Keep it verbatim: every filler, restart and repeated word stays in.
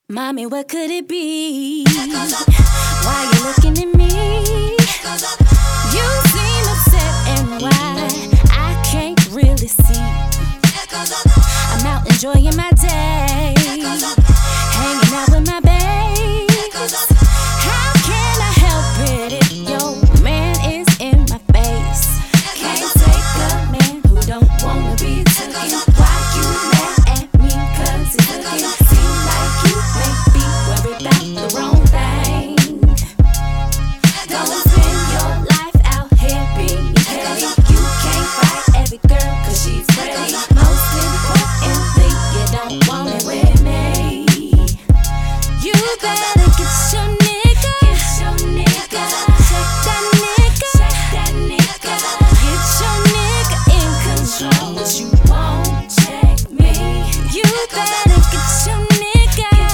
Mommy, what could it be? Why you looking at me? You seem upset and why I can't really see. I'm out enjoying my day, hanging out with my babes. How can I help it if your man is in my face? Can't take a man who don't wanna be taken. Why you mad at me? Cause he's looking. Seem like you may be worried about the wrong thing. Don't spend your life out here being petty. You can't fight every girl cause she's ready. Most importantly, you don't want it with me. You better get